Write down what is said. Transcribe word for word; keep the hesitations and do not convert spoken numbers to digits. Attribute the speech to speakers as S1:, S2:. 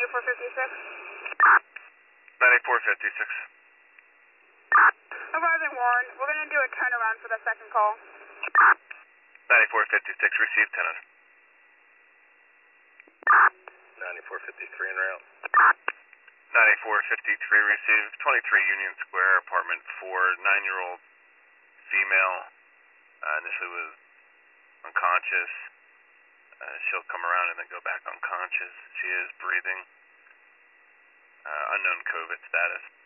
S1: ninety-four fifty-six.
S2: ninety-four fifty-six.
S1: Arriving Warren, we're going to do a turnaround for the second call.
S2: ninety-four fifty-six, received tenant.
S3: ninety-four fifty-three en route.
S2: ninety-four fifty-three received, twenty-three Union Square, apartment four, nine-year-old female, uh, initially was unconscious. Uh, she'll come around and then go back unconscious. She is breathing. Uh, unknown COVID status.